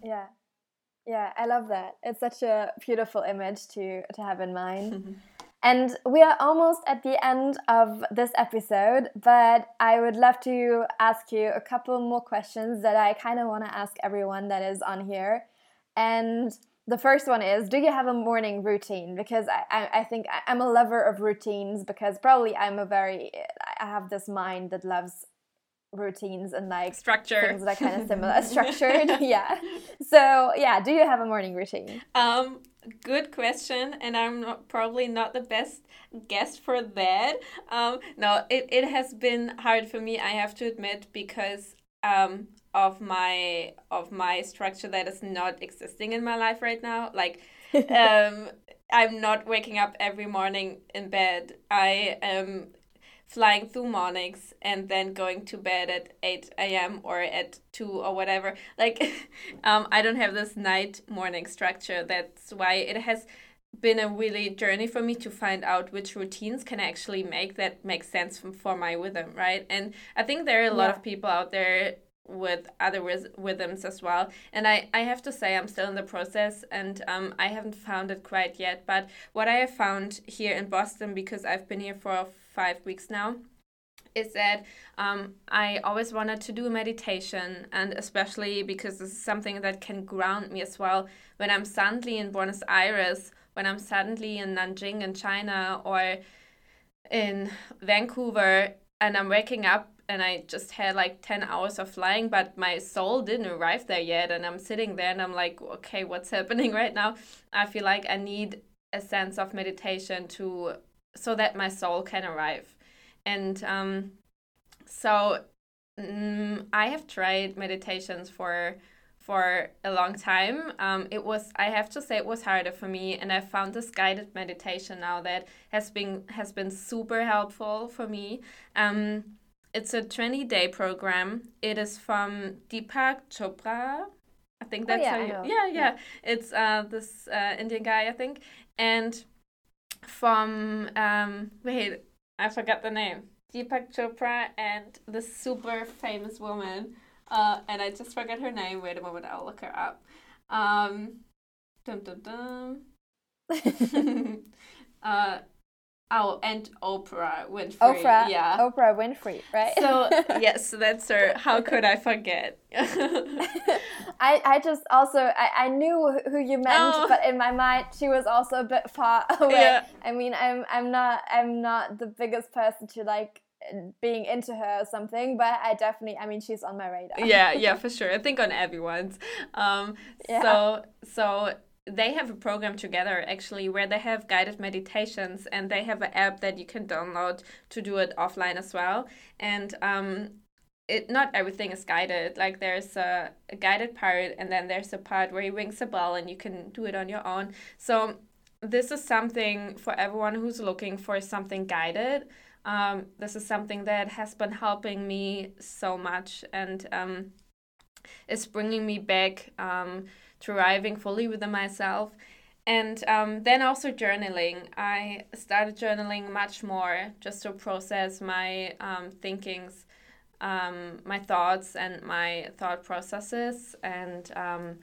I love that. It's such a beautiful image to have in mind. And we are almost at the end of this episode, but I would love to ask you a couple more questions that I kind of want to ask everyone that is on here. And the first one is, do you have a morning routine? Because I think I'm a lover of routines, because probably I have this mind that loves routines and like structure, things that are kind of similar, structured. Yeah. So yeah, do you have a morning routine? Good question, and probably not the best guest for that. No, it has been hard for me, I have to admit, because of my structure that is not existing in my life right now. Like, I'm not waking up every morning in bed. I am flying through mornings and then going to bed at 8 a.m. or at 2 or whatever. Like, I don't have this night morning structure. That's why it has been a really journey for me to find out which routines can I actually make that make sense for my rhythm, right? And I think there are a lot of people out there with other rhythms as well. And I have to say I'm still in the process, and I haven't found it quite yet. But what I have found here in Boston, because I've been here for 5 weeks now, is that I always wanted to do meditation, and especially because this is something that can ground me as well. When I'm suddenly in Buenos Aires, when I'm suddenly in Nanjing in China, or in Vancouver, and I'm waking up and I just had like 10 hours of flying, but my soul didn't arrive there yet, and I'm sitting there and I'm like, okay, what's happening right now? I feel like I need a sense of meditation so that my soul can arrive. And so I have tried meditations for a long time. I have to say, it was harder for me, and I found this guided meditation now that has been super helpful for me. It's a 20-day program. It is from Deepak Chopra. I think that's how you... Yeah. It's this Indian guy, I think. And from... wait, I forgot the name. Deepak Chopra and this super famous woman. And I just forgot her name. Wait a moment, I'll look her up. Dum dum dum. And Oprah Winfrey. Oprah Winfrey, right? So, yes, that's her. How could I forget? I just also, I knew who you meant, but in my mind, she was also a bit far away. Yeah. I mean, I'm not the biggest person to like being into her or something, but I mean, she's on my radar. Yeah, for sure. I think on everyone's. So they have a program together actually where they have guided meditations, and they have an app that you can download to do it offline as well. And not everything is guided. Like, there's a guided part, and then there's a part where he rings a bell and you can do it on your own. So this is something for everyone who's looking for something guided. This is something that has been helping me so much, and is bringing me back to arriving fully within myself. And then also journaling. I started journaling much more just to process my thinkings, my thoughts and my thought processes. And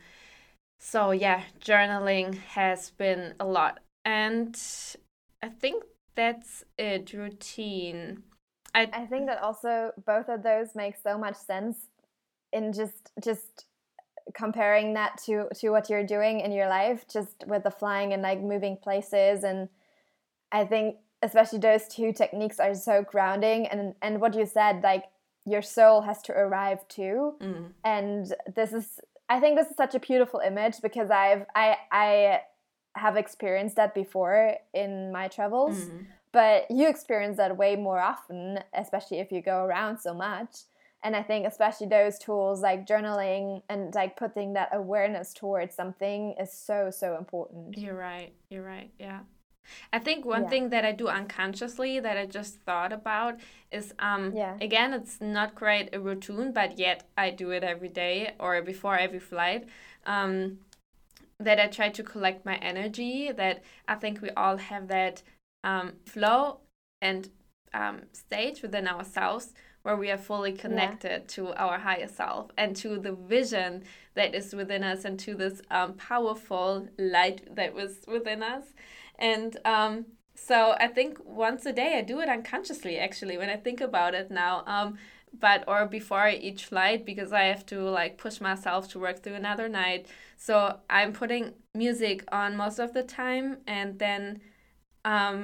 so yeah, journaling has been a lot. And I think that's it. Routine. I think that also both of those make so much sense in just comparing that to what you're doing in your life, just with the flying and like moving places. And I think especially those two techniques are so grounding, and what you said, like your soul has to arrive too. And I think this is such a beautiful image, because I have experienced that before in my travels, but you experience that way more often, especially if you go around so much. And I think especially those tools like journaling and like putting that awareness towards something is so, so important. You're right. Yeah. I think one thing that I do unconsciously that I just thought about is, again, it's not quite a routine, but yet I do it every day or before every flight, that I try to collect my energy, that I think we all have that flow and stage within ourselves where we are fully connected to our higher self and to the vision that is within us, and to this powerful light that was within us. And so I think once a day I do it unconsciously, actually, when I think about it now, or before each flight, because I have to like push myself to work through another night. So I'm putting music on most of the time, and then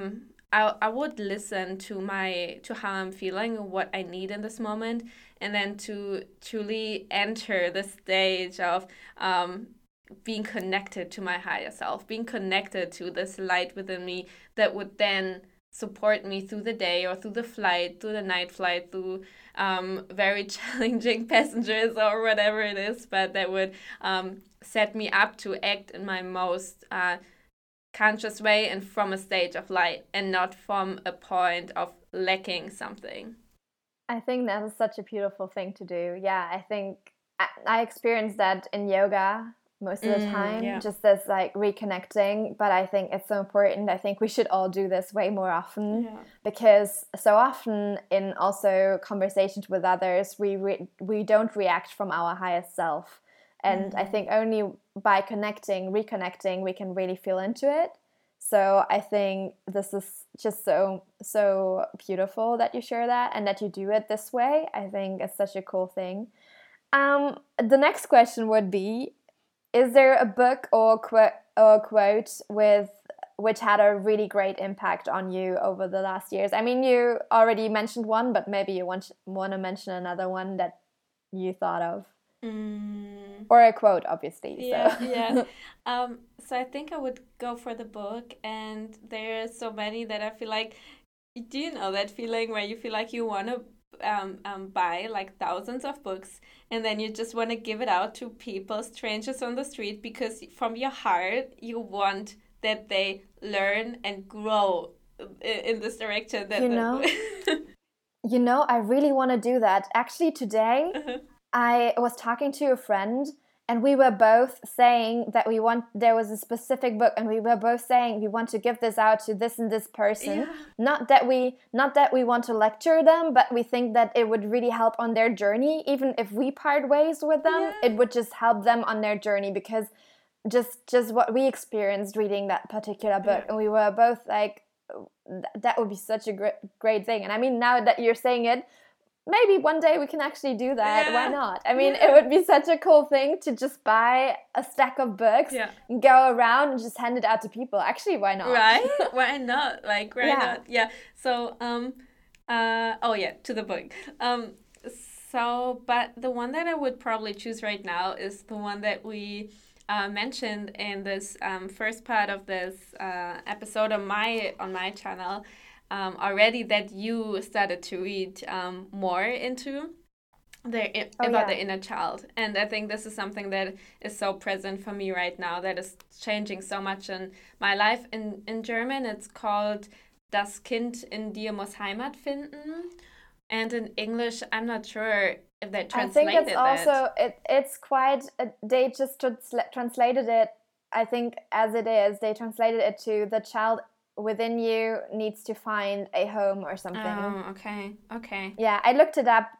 I would listen to how I'm feeling, what I need in this moment, and then to truly enter the stage of being connected to my higher self, being connected to this light within me that would then support me through the day or through the flight, through the night flight, through very challenging passengers or whatever it is, but that would set me up to act in my most conscious way and from a stage of light and not from a point of lacking something. I think that is such a beautiful thing to do. Yeah, I think I experienced that in yoga most of the time, Yeah. just this like reconnecting. But I think it's so important. I think we should all do this way more often because so often in also conversations with others, we don't react from our highest self. And I think only by reconnecting, we can really feel into it. So I think this is just so beautiful that you share that and that you do it this way. I think it's such a cool thing. The next question would be, is there a book or quote which had a really great impact on you over the last years? I mean, you already mentioned one, but maybe you want to mention another one that you thought of. Or a quote, obviously. Yeah. So I think I would go for the book, and there's so many that I feel like, do you know that feeling where you feel like you want to buy like thousands of books, and then you just want to give it out to people, strangers on the street, because from your heart you want that they learn and grow in this direction. That you know, I really want to do that. Actually, today I was talking to a friend, and we were both saying that there was a specific book, and we were both saying we want to give this out to this and this person. Yeah. Not that we want to lecture them, but we think that it would really help on their journey. Even if we part ways with them, it would just help them on their journey, because just what we experienced reading that particular book, and we were both like, that would be such a great thing. And I mean, now that you're saying it, maybe one day we can actually do that. Why not? I mean, it would be such a cool thing to just buy a stack of books, and go around and just hand it out to people. Actually, why not? Right? Why not? Like, why not? Yeah. So, to the book. But the one that I would probably choose right now is the one that we mentioned in this first part of this episode on my channel. Already, that you started to read more into about the inner child. And I think this is something that is so present for me right now, that is changing so much in my life. In German, it's called Das Kind in dir muss Heimat finden. And in English, I'm not sure if they translated it. I think it's also, it's quite, they just translated it, I think, as it is. They translated it to the child within you needs to find a home or something. Oh, okay. Yeah, I looked it up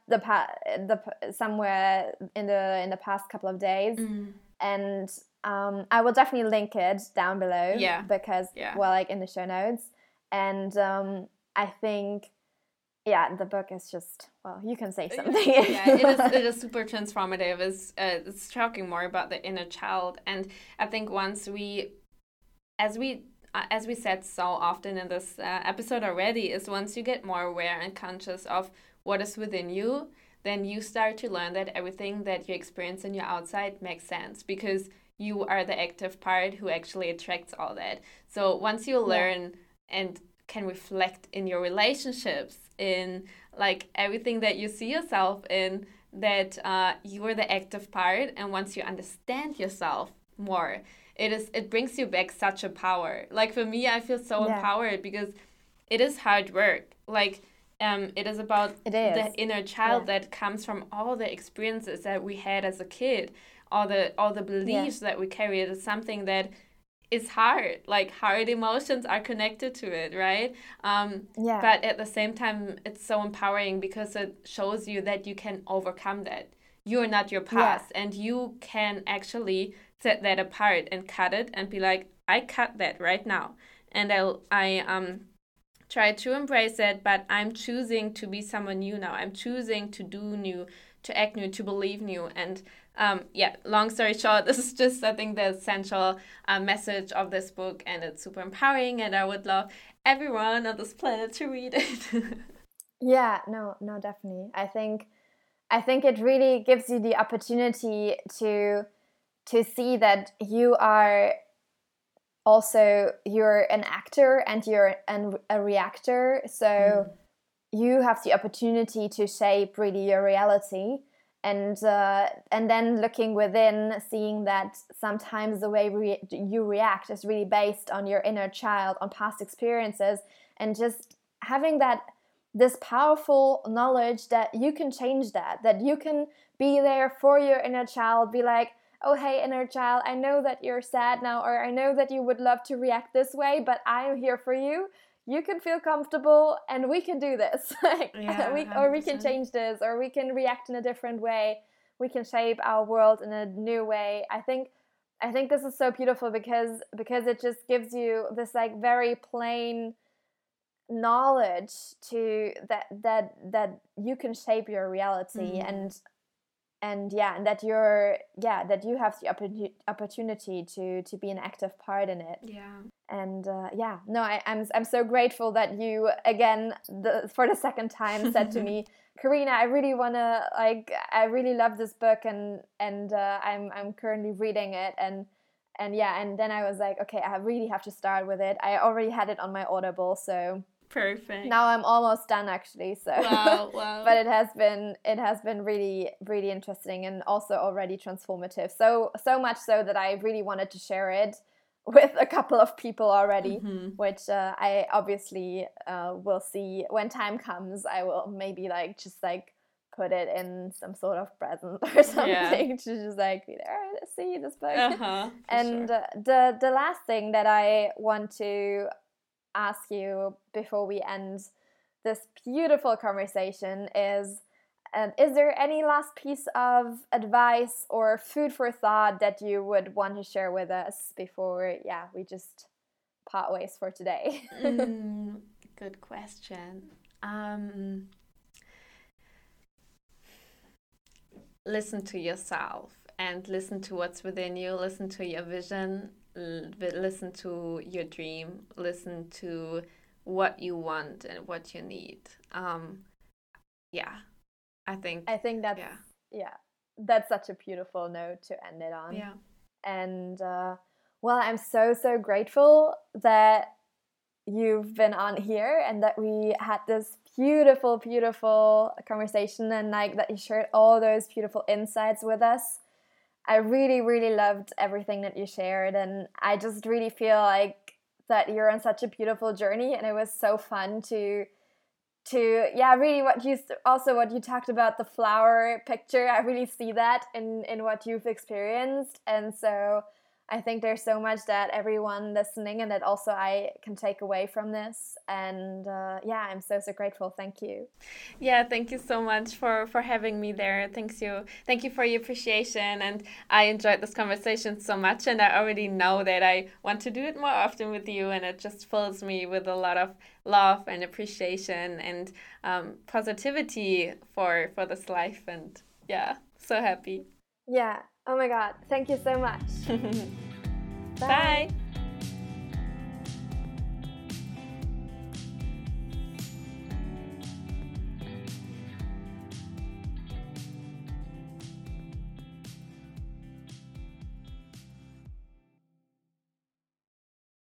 somewhere in the past couple of days, and I will definitely link it down below. Yeah. Because like in the show notes, and I think the book is just, well, you can say something. It is super transformative. It's talking more about the inner child, and I think once as we said so often in this episode already, is once you get more aware and conscious of what is within you, then you start to learn that everything that you experience in your outside makes sense, because you are the active part who actually attracts all that. So once you learn and can reflect in your relationships, in like everything that you see yourself in, that you are the active part, and once you understand yourself more, it brings you back such a power. Like for me, I feel so empowered, because it is hard work. Like it is about the inner child that comes from all the experiences that we had as a kid, all the beliefs that we carry. It is something that is hard. Like hard emotions are connected to it, right? But at the same time, it's so empowering, because it shows you that you can overcome that. You're not your past, and you can actually set that apart and cut it and be like, I cut that right now, and I try to embrace it, but I'm choosing to be someone new now. I'm choosing to do new, to act new, to believe new. And long story short, this is just, I think, the essential message of this book, and it's super empowering, and I would love everyone on this planet to read it. Yeah, no, definitely. I think it really gives you the opportunity to see that you're an actor and you're a reactor. So you have the opportunity to shape really your reality, and then looking within, seeing that sometimes the way you react is really based on your inner child, on past experiences, and just having this powerful knowledge that you can change that you can be there for your inner child, be like, oh, hey, inner child, I know that you're sad now, or I know that you would love to react this way, but I'm here for you. You can feel comfortable and we can do this. We can change this, or we can react in a different way. We can shape our world in a new way. I think this is so beautiful because it just gives you this like very plain knowledge to that you can shape your reality, and that you have the opportunity to be an active part in it. And I'm so grateful that you again for the second time said to me, Karina, I really love this book, and I'm currently reading it, and then I was like, okay, I really have to start with it. I already had it on my Audible, so perfect. Now I'm almost done, actually. So wow. But it has been really, really interesting, and also already transformative. So much so that I really wanted to share it with a couple of people already, which I obviously will see when time comes. I will maybe just put it in some sort of present or something to just be there. See this book. And sure. The last thing that I want to ask you before we end this beautiful conversation is there any last piece of advice or food for thought that you would want to share with us before we just part ways for today? Good question. Listen to yourself and listen to what's within you. Listen to your vision. Listen to your dream. Listen to what you want and what you need. I think that's that's such a beautiful note to end it on. And well, I'm so grateful that you've been on here and that we had this beautiful conversation, and that you shared all those beautiful insights with us. I really, really loved everything that you shared, and I just really feel like that you're on such a beautiful journey, and it was so fun to really what you talked about, the flower picture. I really see that in what you've experienced, and so I think there's so much that everyone listening and that also I can take away from this. And I'm so grateful. Thank you. Yeah, thank you so much for having me there. Thank you for your appreciation. And I enjoyed this conversation so much. And I already know that I want to do it more often with you. And it just fills me with a lot of love and appreciation and positivity for this life. And so happy. Yeah. Oh my God. Thank you so much. Bye. Bye.